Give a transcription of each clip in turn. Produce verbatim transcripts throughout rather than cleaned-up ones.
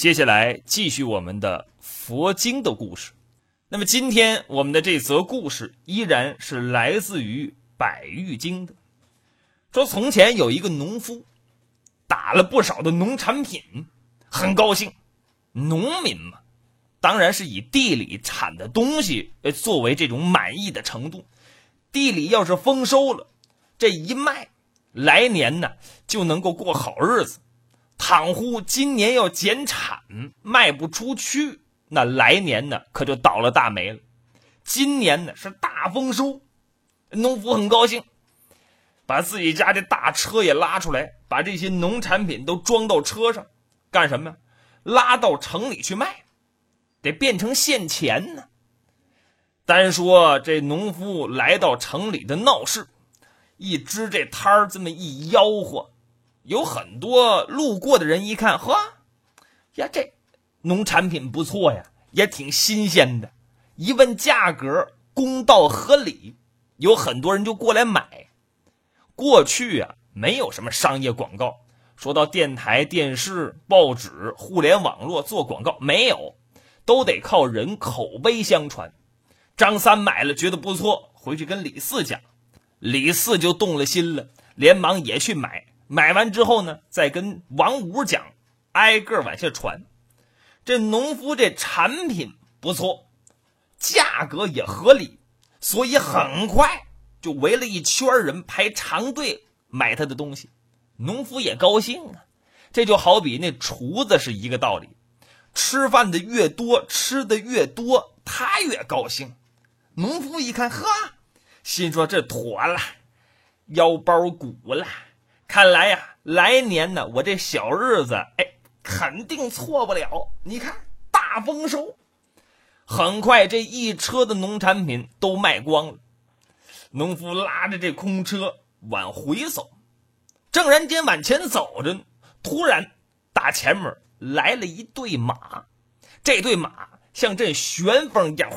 接下来继续我们的佛经的故事。那么今天我们的这则故事依然是来自于百喻经的。说从前有一个农夫，打了不少的农产品，很高兴。农民嘛，当然是以地里产的东西作为这种满意的程度。地里要是丰收了，这一卖，来年呢就能够过好日子。倘乎今年要减产，卖不出去，那来年呢可就倒了大霉了。今年呢是大丰收，农夫很高兴，把自己家的大车也拉出来，把这些农产品都装到车上，干什么呀？拉到城里去卖，得变成现钱呢。单说这农夫来到城里的闹市，一支这摊儿这么一吆喝，有很多路过的人一看，呵呀，这农产品不错呀，也挺新鲜的，一问价格公道合理，有很多人就过来买。过去啊没有什么商业广告，说到电台、电视、报纸、互联网络做广告没有，都得靠人口碑相传。张三买了觉得不错，回去跟李四讲，李四就动了心了，连忙也去买，买完之后呢再跟王五讲，挨个往下传。这农夫这产品不错，价格也合理，所以很快就围了一圈人排长队买他的东西。农夫也高兴啊，这就好比那厨子是一个道理，吃饭的越多，吃的越多，他越高兴。农夫一看，呵，心说这妥了，腰包鼓了，看来呀，来年呢，我这小日子，哎，肯定错不了。你看，大丰收。很快，这一车的农产品都卖光了。农夫拉着这空车往回走，正然间往前走着，突然打前面来了一队马，这队马像阵旋风一样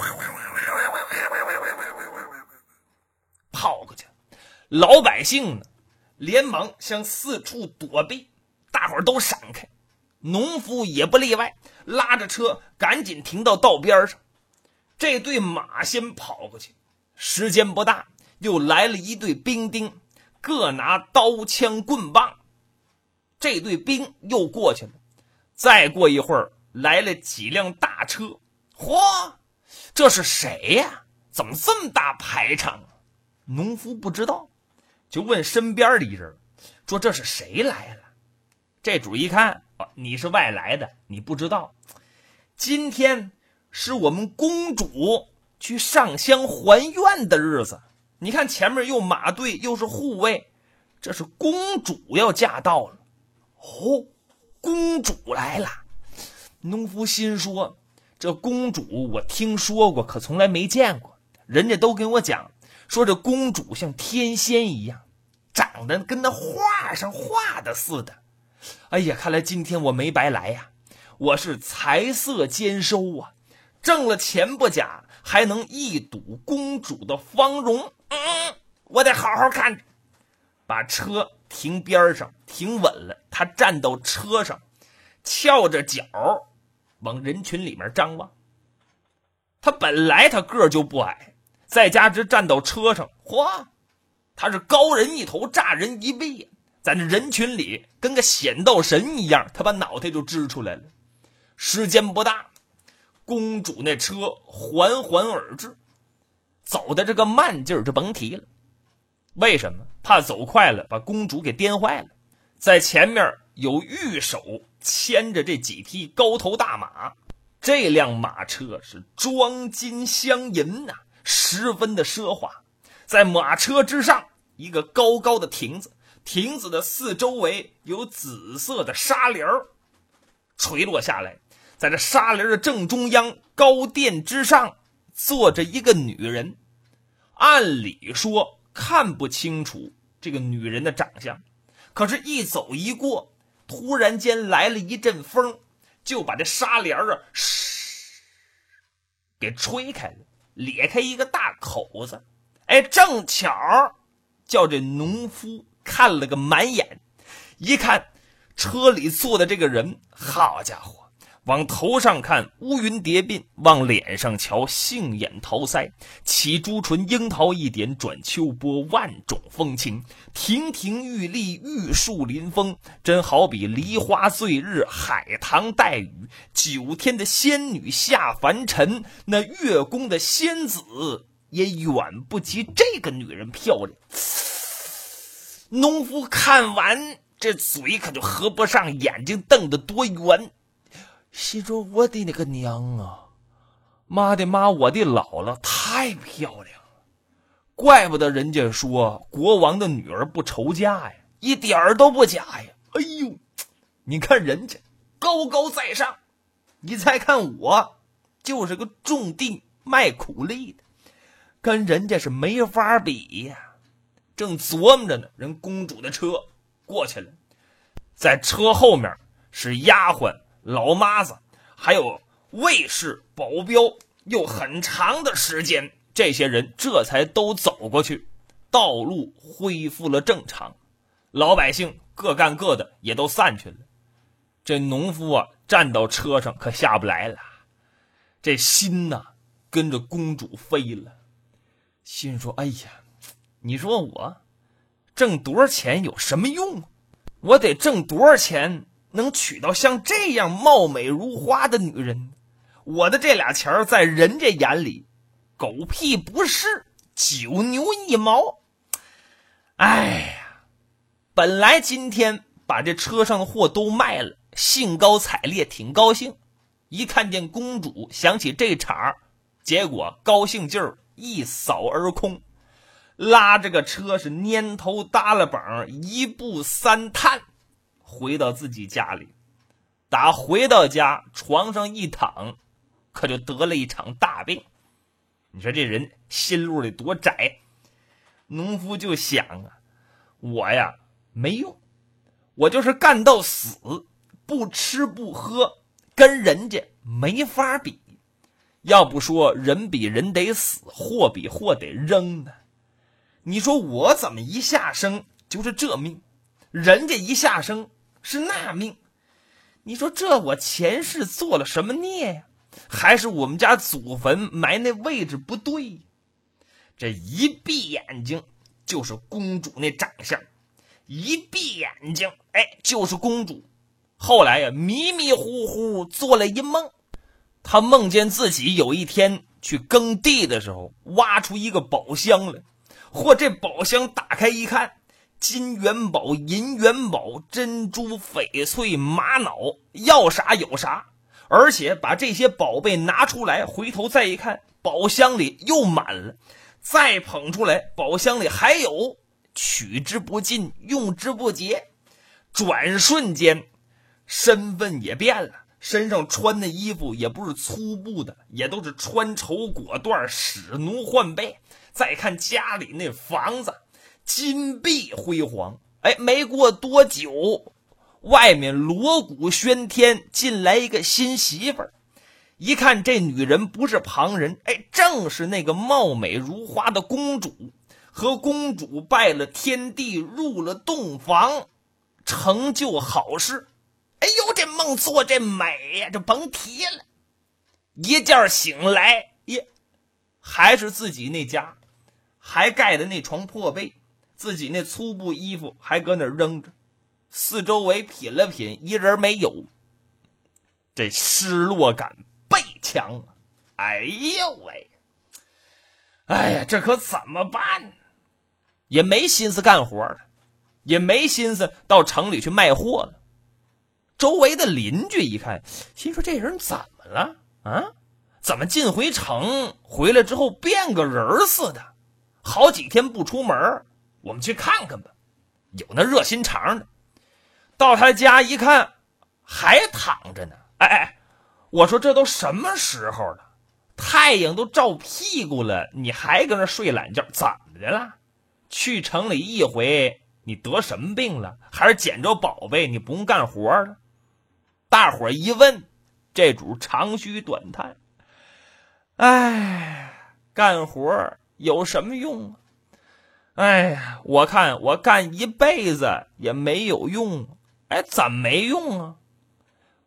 跑过去，老百姓呢连忙向四处躲避，大伙儿都闪开，农夫也不例外，拉着车赶紧停到道边上。这队马先跑过去，时间不大，又来了一队兵丁，各拿刀枪棍棒。这队兵又过去了，再过一会儿来了几辆大车。嚯，这是谁呀？怎么这么大排场啊？农夫不知道，就问身边的一人，说这是谁来了？这主一看，哦，你是外来的，你不知道，今天是我们公主去上香还愿的日子。你看前面又马队又是护卫，这是公主要驾到了。哦，公主来了。农夫心说，这公主我听说过，可从来没见过。人家都跟我讲说，这公主像天仙一样，长得跟那画上画的似的。哎呀，看来今天我没白来呀，我是财色兼收啊，挣了钱不假，还能一睹公主的芳容。嗯，我得好好看着。把车停边上，停稳了，他站到车上，翘着脚往人群里面张望。他本来他个儿就不矮，再加之站到车上，嚯，他是高人一头，乍人一臂，在那人群里跟个显道神一样，他把脑袋就支出来了。时间不大，公主那车缓缓而至，走的这个慢劲儿就甭提了。为什么？怕走快了把公主给颠坏了。在前面有御手牵着这几匹高头大马，这辆马车是装金镶银呐、啊，十分的奢华。在马车之上一个高高的亭子，亭子的四周围有紫色的纱帘垂落下来，在这纱帘的正中央高殿之上坐着一个女人。按理说看不清楚这个女人的长相，可是一走一过，突然间来了一阵风，就把这纱帘啊嘘给吹开了，裂开一个大口子。哎，正巧叫这农夫看了个满眼，一看车里坐的这个人，好家伙， 往头上看乌云叠鬓，往脸上瞧杏眼桃腮，起朱唇樱桃一点，转秋波万种风情，亭亭玉立玉树临风，真好比梨花醉日海棠带雨，九天的仙女下凡尘，那月宫的仙子也远不及这个女人漂亮。农夫看完这嘴可就合不上，眼睛瞪得多圆，心说我的那个娘啊，妈的妈，我的姥姥太漂亮了，怪不得人家说国王的女儿不愁嫁呀，一点儿都不假呀。哎呦，你看人家高高在上，你再看我就是个种地卖苦力的，跟人家是没法比呀。正琢磨着呢，人公主的车过去了，在车后面是丫鬟老妈子还有卫士保镖，又很长的时间，这些人这才都走过去，道路恢复了正常，老百姓各干各的也都散去了。这农夫啊站到车上可下不来了，这心呐、啊、跟着公主飞了，心说哎呀，你说我挣多少钱有什么用？我得挣多少钱能娶到像这样貌美如花的女人？我的这俩钱在人家眼里狗屁不是，九牛一毛。哎呀，本来今天把这车上的货都卖了，兴高采烈挺高兴，一看见公主想起这茬，结果高兴劲儿一扫而空，拉着个车是蔫头耷拉膀，一步三探回到自己家里。打回到家床上一躺，可就得了一场大病。你说这人心路里多窄。农夫就想啊，我呀没用，我就是干到死，不吃不喝，跟人家没法比。要不说人比人得死，货比货得扔呢。你说我怎么一下生就是这命，人家一下生是那命？你说这我前世做了什么孽呀？还是我们家祖坟埋那位置不对？这一闭眼睛就是公主那长相，一闭眼睛哎就是公主。后来呀迷迷糊糊做了一梦，他梦见自己有一天去耕地的时候挖出一个宝箱来，或这宝箱打开一看，金元宝、银元宝、珍珠、翡翠、玛瑙，要啥有啥。而且把这些宝贝拿出来，回头再一看，宝箱里又满了，再捧出来，宝箱里还有，取之不尽，用之不竭。转瞬间身份也变了，身上穿的衣服也不是粗布的，也都是穿绸裹缎，使奴换被。再看家里那房子金碧辉煌，哎，没过多久，外面锣鼓喧天，进来一个新媳妇儿。一看这女人不是旁人，哎，正是那个貌美如花的公主，和公主拜了天地，入了洞房，成就好事。哎呦，这梦做这美呀，这甭提了。一觉醒来，耶，还是自己那家，还盖的那床破被，自己那粗布衣服还搁那扔着，四周围品了品，一人没有。这失落感倍强啊！哎呦喂，哎呀，这可怎么办？也没心思干活了，也没心思到城里去卖货了。周围的邻居一看，心说这人怎么了啊？怎么进回城回来之后变个人似的，好几天不出门，我们去看看吧。有那热心肠的，到他家一看还躺着呢。哎哎，我说这都什么时候了，太阳都照屁股了，你还搁那睡懒觉，怎么的了？去城里一回你得什么病了？还是捡着宝贝你不用干活了？大伙一问，这主长吁短叹，哎，干活有什么用啊？哎呀，我看我干一辈子也没有用。哎，怎么没用啊？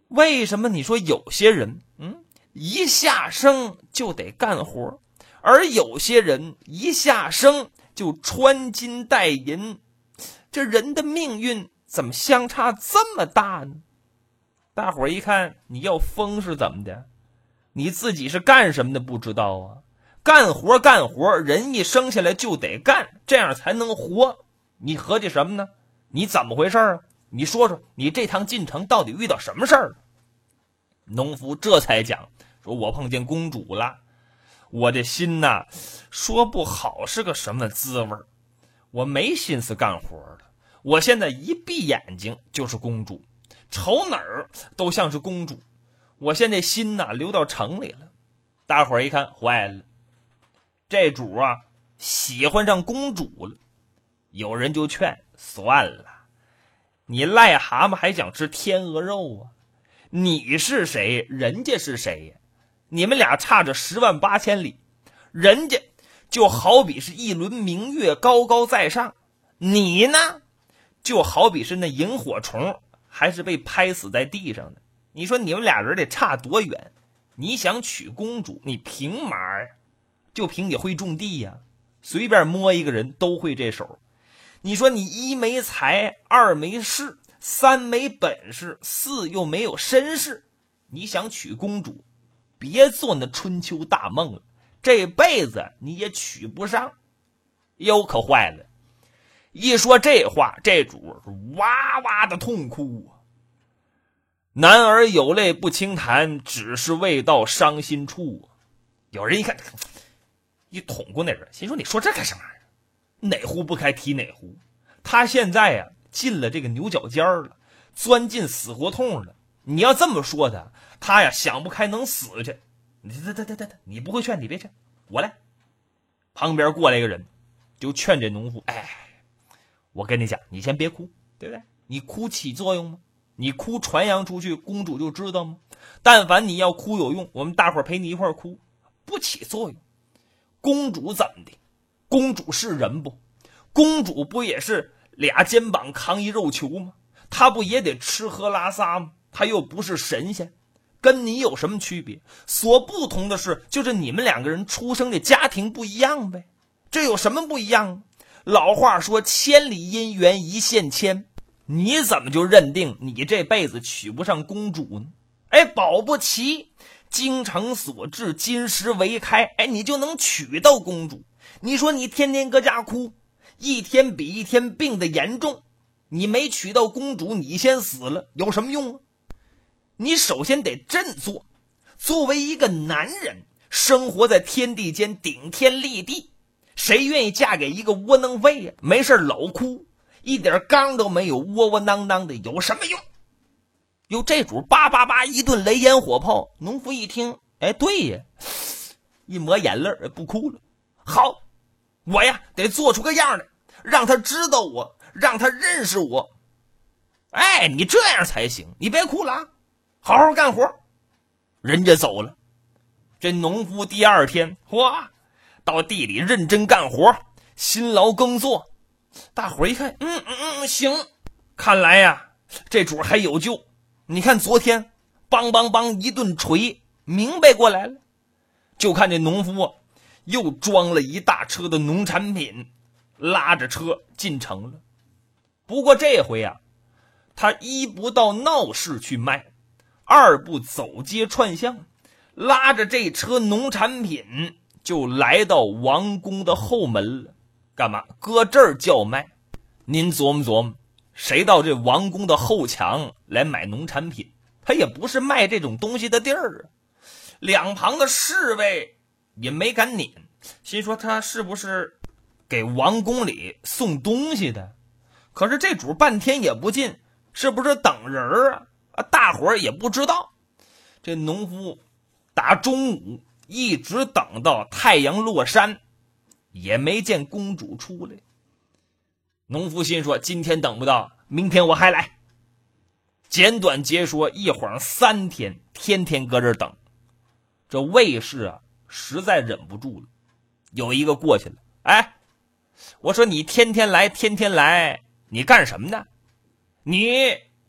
为什么你说有些人嗯一下生就得干活，而有些人一下生就穿金戴银？这人的命运怎么相差这么大呢？大伙儿一看，你要疯是怎么的？你自己是干什么的不知道啊？干活干活，人一生下来就得干，这样才能活。你合计什么呢？你怎么回事啊？你说说，你这趟进城到底遇到什么事儿？农夫这才讲，说我碰见公主了，我这心呐，说不好是个什么滋味，我没心思干活了。我现在一闭眼睛就是公主，瞅哪儿都像是公主。我现在心呐流到城里了。大伙儿一看，坏了，这主啊喜欢上公主了。有人就劝，算了，你癞蛤蟆还想吃天鹅肉啊？你是谁，人家是谁呀？你们俩差着十万八千里，人家就好比是一轮明月高高在上，你呢就好比是那萤火虫，还是被拍死在地上的。你说你们俩人得差多远？你想娶公主，你凭嘛呀？就凭你会种地呀？随便摸一个人都会这手。你说你一没才，二没势，三没本事，四又没有身世，你想娶公主，别做那春秋大梦了，这辈子你也娶不上。哟，可坏了！一说这话，这主哇哇的痛哭啊。男儿有泪不轻弹，只是未到伤心处。有人一看，一捅过那人，心说你说这干什么？哪壶不开提哪壶。他现在呀、啊、进了这个牛角尖了，钻进死胡同了。你要这么说他，他呀想不开能死去。你这这这这你不会劝，你别劝，我来。旁边过来一个人，就劝这农夫，哎，我跟你讲，你先别哭，对不对？你哭起作用吗？你哭传扬出去，公主就知道吗？但凡你要哭有用，我们大伙儿陪你一块儿哭，不起作用。公主怎么的？公主是人不？公主不也是俩肩膀扛一肉球吗？她不也得吃喝拉撒吗？她又不是神仙，跟你有什么区别？所不同的是，就是你们两个人出生的家庭不一样呗。这有什么不一样？老话说千里姻缘一线牵，你怎么就认定你这辈子娶不上公主呢？哎，保不齐京城所至，金石为开，哎，你就能娶到公主。你说你天天搁家哭，一天比一天病得严重，你没娶到公主，你先死了，有什么用啊？你首先得振作，作为一个男人，生活在天地间，顶天立地，谁愿意嫁给一个窝囊废呀？没事老哭，一点刚都没有，窝窝囊囊的，有什么用？有这主叭叭叭一顿雷烟火炮。农夫一听，哎，对呀，一抹眼泪不哭了。好，我呀得做出个样来，让他知道我，让他认识我。哎，你这样才行，你别哭了啊，好好干活。人家走了，这农夫第二天哇，到地里认真干活，辛劳耕作。大伙一看，嗯嗯嗯，行，看来呀这主还有救。你看昨天梆梆梆一顿锤，明白过来了。就看这农夫又装了一大车的农产品，拉着车进城了。不过这回啊，他一不到闹市去卖，二不走街串巷，拉着这车农产品就来到王宫的后门了。干嘛搁这儿叫卖？您琢磨琢磨，谁到这王宫的后墙来买农产品？他也不是卖这种东西的地儿啊。两旁的侍卫也没敢撵，心说他是不是给王宫里送东西的？可是这主半天也不进，是不是等人啊？啊，大伙儿也不知道。这农夫打中午一直等到太阳落山，也没见公主出来。农夫心说，今天等不到，明天我还来。简短截说，一晃三天，天天搁这儿等。这卫士啊实在忍不住了，有一个过去了，哎，我说你天天来天天来，你干什么呢？你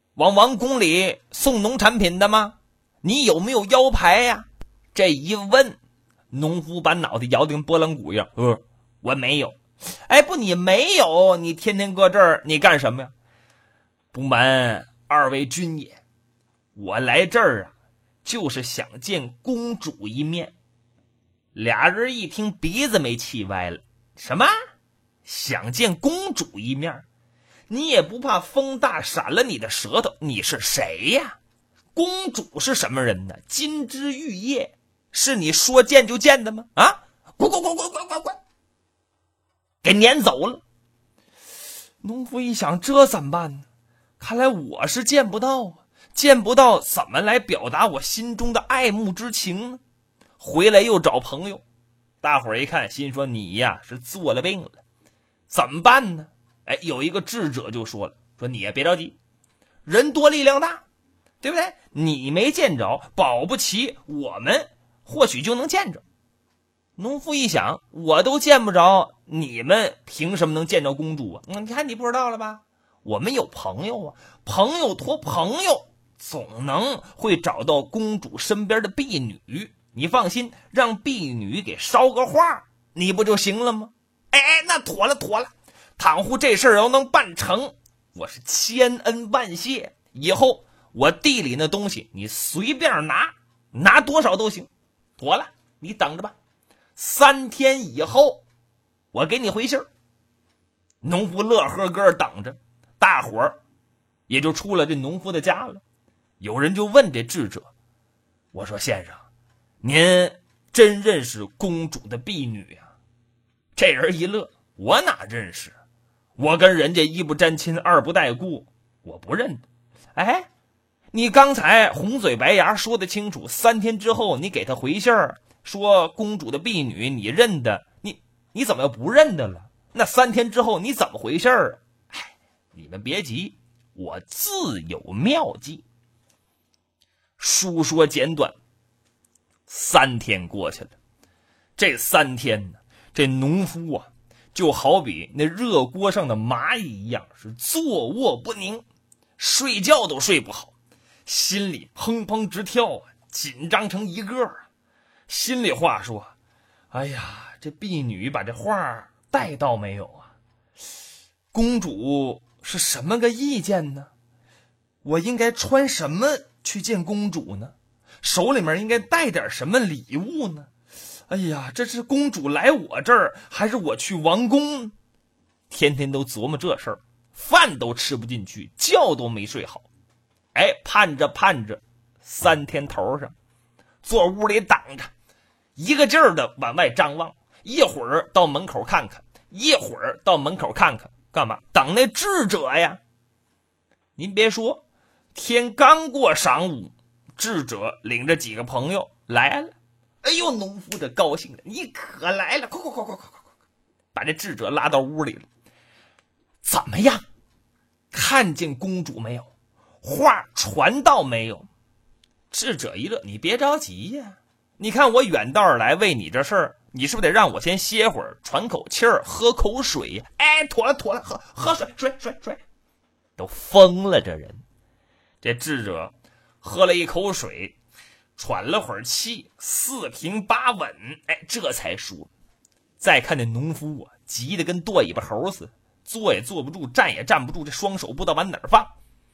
往王宫里送农产品的吗？你有没有腰牌呀？这一问，农夫把脑袋摇得跟拨浪鼓一样，呃，我没有。哎，不，你没有，你天天搁这儿，你干什么呀？不瞒二位君也，我来这儿啊，就是想见公主一面。俩人一听，鼻子没气歪了。什么？想见公主一面？你也不怕风大闪了你的舌头？你是谁呀？公主是什么人呢？金枝玉叶，是你说见就见的吗？啊！滚滚滚滚滚滚滚！给撵走了。农夫一想，这怎么办呢？看来我是见不到啊，见不到怎么来表达我心中的爱慕之情呢？回来又找朋友，大伙儿一看，心说你呀是做了病了，怎么办呢？哎，有一个智者就说了，说你也别着急，人多力量大，对不对？你没见着，保不齐我们或许就能见着。农夫一想，我都见不着，你们凭什么能见着公主啊？你看你不知道了吧？我们有朋友啊，朋友托朋友，总能会找到公主身边的婢女。你放心，让婢女给捎个话，你不就行了吗？哎哎，那妥了妥了，倘乎这事儿要能办成，我是千恩万谢。以后我地里那东西你随便拿，拿多少都行。妥了，你等着吧，三天以后我给你回信儿。农夫乐呵呵等着，大伙儿也就出了这农夫的家了。有人就问这智者，我说先生，您真认识公主的婢女啊？这人一乐，我哪认识？我跟人家一不沾亲二不带故，我不认得。哎，你刚才红嘴白牙说得清楚，三天之后你给他回信儿，说公主的婢女你认得，你你怎么又不认得了？那三天之后你怎么回事儿啊？哎，你们别急，我自有妙计。书说简短，三天过去了。这三天呢，这农夫啊，就好比那热锅上的蚂蚁一样，是坐卧不宁，睡觉都睡不好，心里砰砰直跳啊，紧张成一个啊。心里话说，哎呀，这婢女把这话带到没有啊？公主是什么个意见呢？我应该穿什么去见公主呢？手里面应该带点什么礼物呢？哎呀，这是公主来我这儿，还是我去王宫？天天都琢磨这事儿，饭都吃不进去，觉都没睡好。哎，盼着盼着，三天头上，坐屋里等着，一个劲儿的往外张望，一会儿到门口看看，一会儿到门口看看，干嘛？等那智者呀。您别说，天刚过晌午，智者领着几个朋友来了。哎呦，农夫这高兴的，你可来了，快快快快快快快，把这智者拉到屋里了。怎么样？看见公主没有？话传到没有？智者一乐，你别着急呀，你看我远道而来为你这事儿，你是不是得让我先歇会儿，喘口气儿，喝口水呀？哎，妥了妥了，喝喝水水水水，都疯了这人。这智者喝了一口水，喘了会儿气，四平八稳，哎，这才说。再看那农夫啊，急得跟剁尾巴猴似的，坐也坐不住，站也站不住，这双手不知道往哪儿放。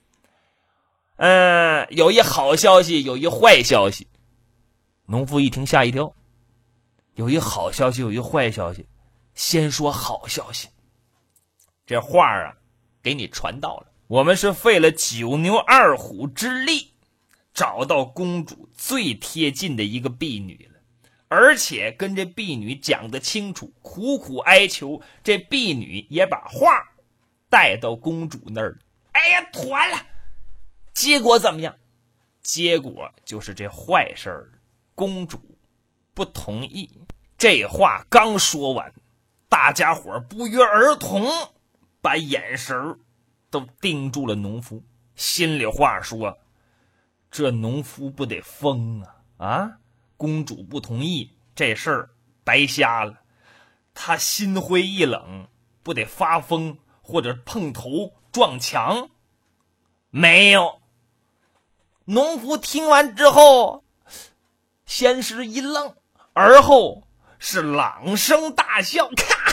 嗯，有一好消息，有一坏消息。农夫一听吓一跳，有一好消息，有一坏消息。先说好消息，这话啊，给你传到了。我们是费了九牛二虎之力，找到公主最贴近的一个婢女了，而且跟这婢女讲得清楚，苦苦哀求，这婢女也把话带到公主那儿了。哎呀，团了！结果怎么样？结果就是这坏事儿，公主不同意。这话刚说完，大家伙不约而同把眼神都盯住了农夫。心里话说，这农夫不得疯啊啊！公主不同意，这事儿白瞎了。他心灰意冷，不得发疯或者碰头撞墙？ 没有。农夫听完之后，先是一愣，而后是朗声大笑。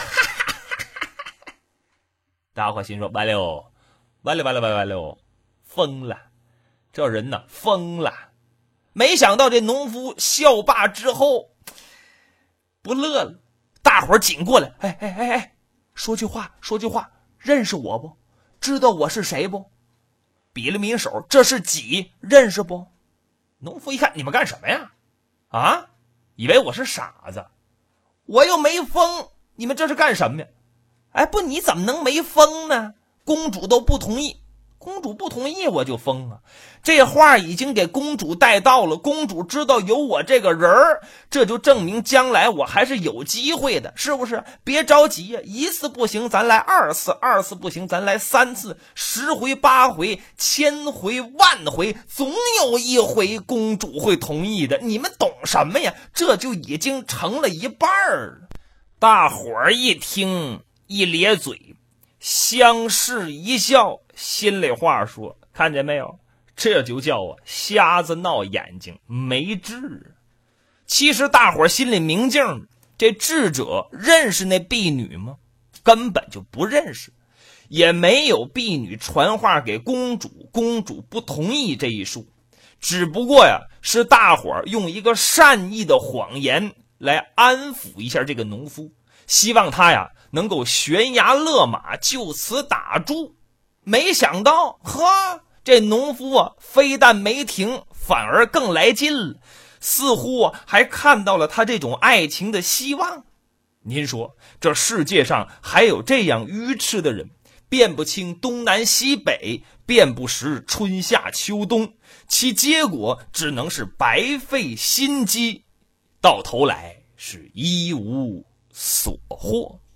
大伙心说完了，完了，完了，完了，完了，疯了，这人呢疯了。没想到这农夫笑罢之后不乐了，大伙儿紧过来，哎哎哎哎，说句话，说句话，认识我不？知道我是谁不？比了抿手，这是几？认识不？农夫一看，你们干什么呀？啊，以为我是傻子？我又没疯，你们这是干什么呀？哎，不，你怎么能没疯呢？公主都不同意，公主不同意我就疯啊！这话已经给公主带到了，公主知道有我这个人儿，这就证明将来我还是有机会的，是不是？别着急呀，一次不行咱来二次，二次不行咱来三次，十回八回千回万回，总有一回公主会同意的。你们懂什么呀？这就已经成了一半儿。大伙儿一听一咧嘴，相视一笑，心里话说，看见没有，这就叫啊瞎子闹眼睛没治。其实大伙儿心里明镜，这智者认识那婢女吗？根本就不认识，也没有婢女传话给公主，公主不同意这一说。只不过呀，是大伙儿用一个善意的谎言来安抚一下这个农夫，希望他呀能够悬崖勒马，就此打住。没想到，呵，这农夫啊，非但没停，反而更来劲了，似乎啊还看到了他这种爱情的希望。您说，这世界上还有这样愚痴的人，辨不清东南西北，辨不识春夏秋冬，其结果只能是白费心机，到头来是一无所获。